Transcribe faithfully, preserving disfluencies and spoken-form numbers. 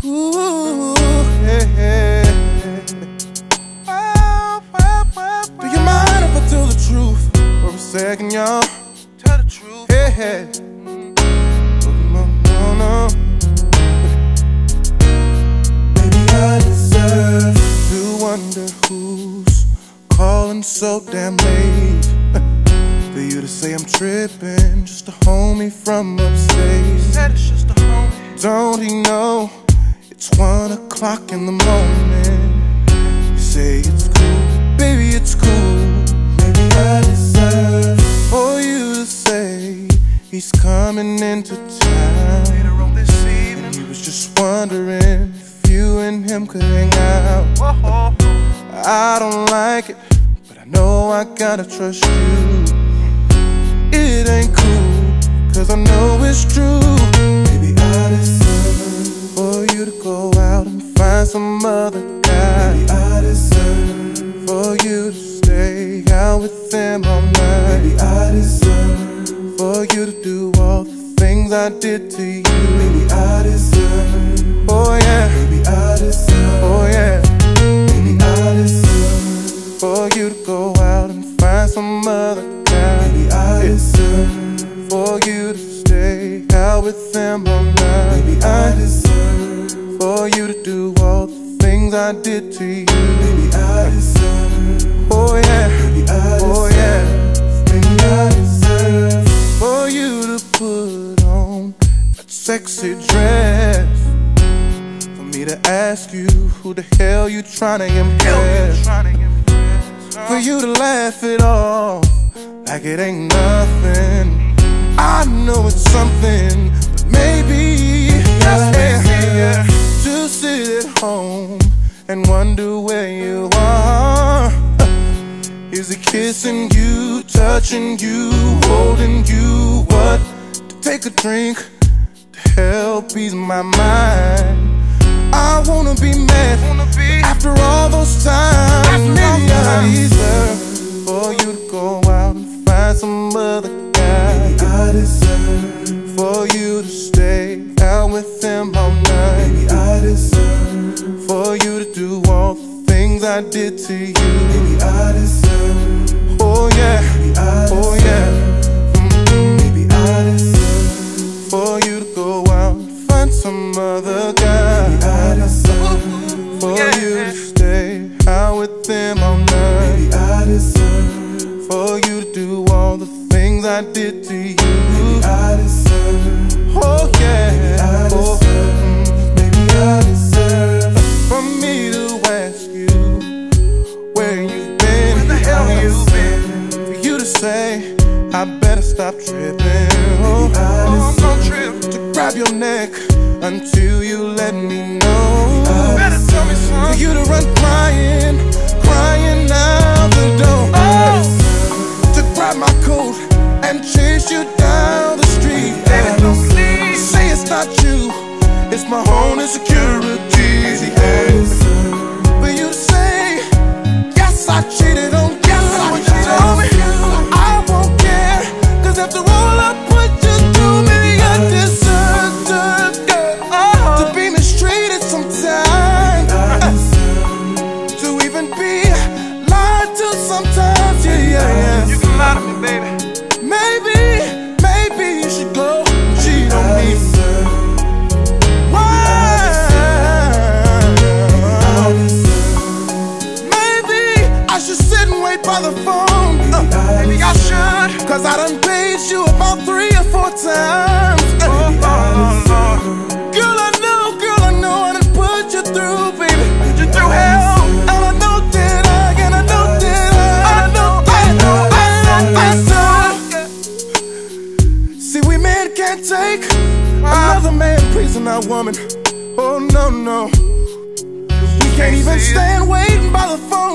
Ooh, yeah, yeah. Do you mind if I tell the truth for a second, y'all? Tell the truth. Hey, hey. No, no, no. Baby, I deserve to wonder who's calling so damn late. For you to say I'm tripping, just a homie from upstate. Said it's just a homie. Don't he know it's one o'clock in the morning? You say it's cool, baby, it's cool. Maybe I deserve for you to say he's coming into town later on this evening. And he was just wondering if you and him could hang out. Whoa. I don't like it, but I know I gotta trust you. It ain't cool, cause I know it's true. Maybe I deserve for you to go out and find some other guy. Maybe I deserve for you to stay out with them all night. Maybe I deserve for you to do all the things I did to you. Maybe I deserve, oh yeah. Maybe I deserve, oh yeah. Maybe I deserve for you to go out and find some other guy. Maybe I deserve for you to stay out with them all night. Maybe I deserve for you to do all the things I did to you. Maybe I deserve, oh yeah, maybe I deserve, oh yeah. Maybe I deserve for you to put on that sexy dress, for me to ask you who the hell you tryna impress, for you to laugh it off like it ain't nothing. I know it's something, but maybe, yeah, yeah, yeah. To sit at home and wonder where you are. Is it kissing you, touching you, holding you? What? To take a drink to help ease my mind. I wanna be mad after all those times. Maybe I deserve for you to go out and find some other guy. Maybe I deserve for you to stay out with them all night. Maybe I deserve for you to do all the things I did to you. Maybe I deserve, oh yeah, maybe I deserve, oh yeah. Mm-hmm. Maybe I deserve for you to go out and find some other guy. Maybe I deserve for yeah. you to stay out with them all night. Maybe I deserve for you to do all the things I did to you. Maybe I deserve, oh yeah, maybe I deserve, oh, maybe I deserve for me to ask you where you've been, where the hell you been, for you to say I better stop tripping. Oh, oh I'm gon' trip. To grab your neck until you let me know. Better tell me something. For you to run crying, crying out the door. Oh. To grab my coat and chase you down the street. Baby, don't sleep. Say it's not you, it's my own insecurity. For you to say, yes, I cheated on you. Yes, I told me I won't care, cause after all I put you through, maybe I deserve to, to be mistreated sometimes, uh, to even be lied to sometimes. Yeah, yeah, yeah. You can lie to me, baby. Maybe, maybe you should go and cheat on me. Why? Maybe I should sit and wait by the phone. uh, Maybe I should, cause I done paged you about three or four times. uh, oh, oh, oh. Girl, I know, girl, I know I done put you through, baby. Put you through hell. And I know that I, and I know that I, I know, I know, I know, I know. See, we men can't take another man pleasing our woman. Oh no, no. We can't even stand waiting by the phone.